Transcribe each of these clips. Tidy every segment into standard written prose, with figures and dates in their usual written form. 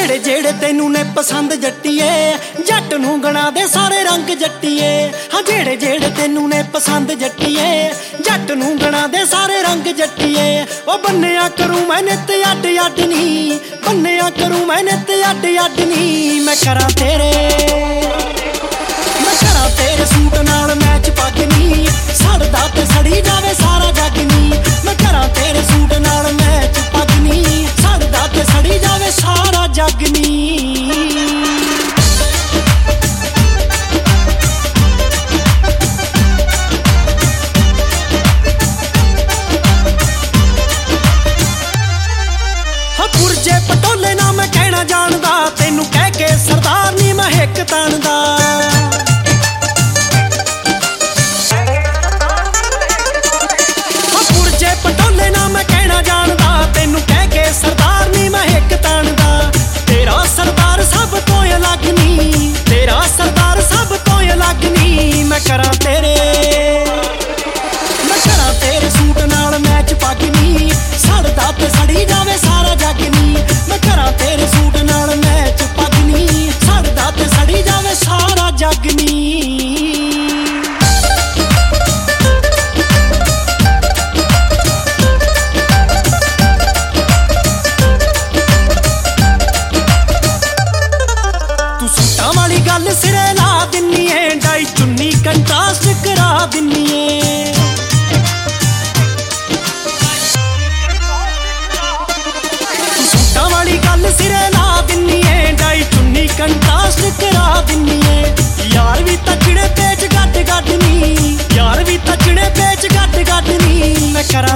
ਜਿਹੜੇ ਜਿਹੜੇ ਤੈਨੂੰ ਨੇ ਪਸੰਦ ਜੱਟੀਏ ਜੱਟ ਨੂੰ ਗਣਾ ਦੇ ਸਾਰੇ ਰੰਗ ਜੱਟੀਏ। ਹਾਂ ਜਿਹੜੇ ਜਿਹੜੇ ਤੈਨੂੰ ਨੇ ਪਸੰਦ ਜੱਟੀਏ ਜੱਟ ਨੂੰ ਗਣਾ ਦੇ ਸਾਰੇ ਰੰਗ ਜੱਟੀਏ। ਉਹ ਬੰਨਿਆ ਕਰੂੰ ਮੈਂ ਨਿੱਤ ਅੱਡ ਅੱਡ ਨੀ, ਬੰਨਿਆ ਕਰੂੰ ਮੈਂ ਨਿੱਤ ਅੱਡ ਅੱਡ ਨੀ। ਮੈਂ ਕਰਾਂ ਤੇਰੇ ਸੂਟ ਨਾਲ ਮੈਚ ਪੱਗ ਨੀ, ਸੜਦਾ ਤੇ ਸੜੀ ਜਾਵੇ ਸਾਰਾ ਜੱਗ ਨੀ। ਮੈਂ ਕਰਾਂ ਤੇਰੇ ਸੂਟ ਨਾਲ ਮੈਚ ਪੱਗ ਨੀ, ਸੜਦਾ ਤੇ ਸੜੀ ਜਾਵੇ ਸਾਰਾ ਜੱਗ ਨੀ। ਪੁਰਜੇ ਪਟੋਲੇ ਨਾ ਮੈਂ ਕਹਿਣਾ ਜਾਣਦਾ, ਤੈਨੂੰ ਕਹਿ ਕੇ ਸਰਦਾਰ ਨੀ ਮੈਂ ਹਿੱਕ ਤਾਣਦਾ। ਪੁਰਜੇ ਪਟੋਲੇ ਨਾ ਮੈਂ ਕਹਿਣਾ ਜਾਣਦਾ, ਤੈਨੂੰ ਕਹਿ ਕੇ ਸਰਦਾਰ ਨੀ ਮੈਂ ਹਿੱਕ ਤਾਣਦਾ। ਤੇਰਾ ਸਰਦਾਰ ਸਭ ਤੋਂ ਅਲੱਗ ਨੀ, ਤੇਰਾ ਸਰਦਾਰ ਸਭ ਤੋਂ ਅਲੱਗ ਨੀ। ਮੈਂ ਕਰਾਂ ਤੇਰੇ ਸੂਟ ਨਾਲ ਮੈਚ ਪੱਗ ਨੀ, ਸੜਦਾ ਤੇ ਸੜੀ ਜਾਵੇ ਸਾਰਾ ਜੱਗ ਨੀ। ਮੈਂ ਕਰਾਂ ਤੇਰੇ ਸੂਟ ਨਾਲ ਮੈਚ ਪੱਗ ਨੀ, ਸੜਦਾ ਤੇ ਸੜੀ ਜਾਵੇ ਸਾਰਾ ਜੱਗ ਨੀ। ਤੂੰ ਸੂਟਾਂ ਵਾਲੀ ਗੱਲ ਸਿਰੇ ਲਾ ਦਿੰਨੀ ਏ, ਡਾਈ ਚੁੰਨੀ ਕੰਟਰਾਸਟ ਕਰਾ ਦਿੰਨੀ ਏ। ਗੱਲ ਸਿਰੇ ਲਾ ਦਿੰਨੀ ਏ, ਡਾਈ ਚੁੰਨੀ ਕੰਟਰਾਸਟ ਕਰਾ ਦਿੰਨੀ ਏ। ਯਾਰ ਵੀ ਤਾਂ ਚਿੜੇ ਪੇਚ ਗੱਡ ਗੱਡ ਨੀ, ਯਾਰ ਵੀ ਤਾਂ ਚਿੜੇ ਪੇਚ ਗੱਡ ਗੱਡ ਨੀ। ਮੈਂ ਕਰਾਂ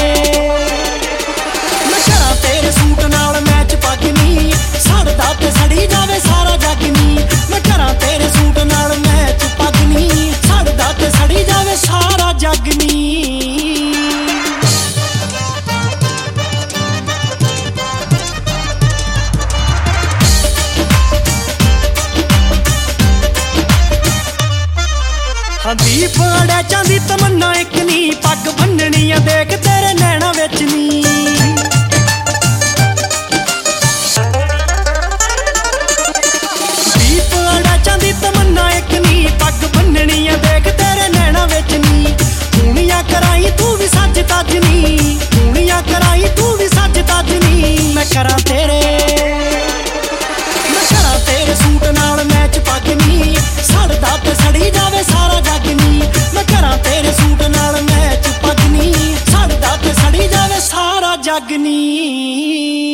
ਤੇਰੇ ਸੂਟ ਨਾਲ ਮੈਚ ਪੱਗ ਨੀ, ਸੜਦਾ ਤੇ ਸੜੀ ਜਾਵੇ ਸਾਰਾ ਜੱਗ ਨੀ। ਮੈਂ ਕਰਾਂ ਤੇਰੇ ਸੂਟ ਨਾਲ ਮੈਚ ਪੱਗ ਨੀ, ਸੜਦਾ ਤੇ ਸੜੀ ਜਾਵੇ ਸਾਰਾ ਜੱਗ ਨੀ। ਦੀਪ ਅੜਿਆਚਾਂ ਦੀ ਤਮੰਨਾ ਇੱਕ ਨੀ, ਪੱਗ ਬੰਨਣੀ ਆ ਦੇਖ ਤੇਰੇ ਨੈਣਾ ਵਿੱਚ ਨੀ। ਦੀਪ ਅੜਿਆਚਾਂ ਦੀ ਤਮੰਨਾ ਇੱਕ ਨੀ, ਪੱਗ ਬੰਨਣੀ ਆ ਦੇਖ ਤੇਰੇ ਨੈਣਾ ਵਿੱਚ ਨੀ। ਦੂਣੀਆਂ ਕਰਾਈ ਤੂੰ ਵੀ ਸੱਜ ਤੱਜ ਨੀ, ਦੂਣੀਆਂ ਕਰਾਈ ਤੂੰ ਵੀ ਸੱਜ ਤੱਜ ਨੀ। ਮੈਂ ਕਰਾਂ ਤੇਰੇ ਸੂਟ ਨਾਲ ਮੈਚ ਪੱਗ ਨੀ, ਸੜਦਾ ਤੇ ਸੜੀ ਜਾਵੇ ਸਾਰਾ ਜੱਗ ਨੀ। ਮੈਂ ਕਰਾਂ ਤੇਰੇ ਸੂਟ ਨਾਲ ਮੈਚ ਪੱਗ ਨੀ, ਸੜਦਾ ਤੇ ਸੜੀ ਜਾਵੇ ਸਾਰਾ ਜੱਗ ਨੀ।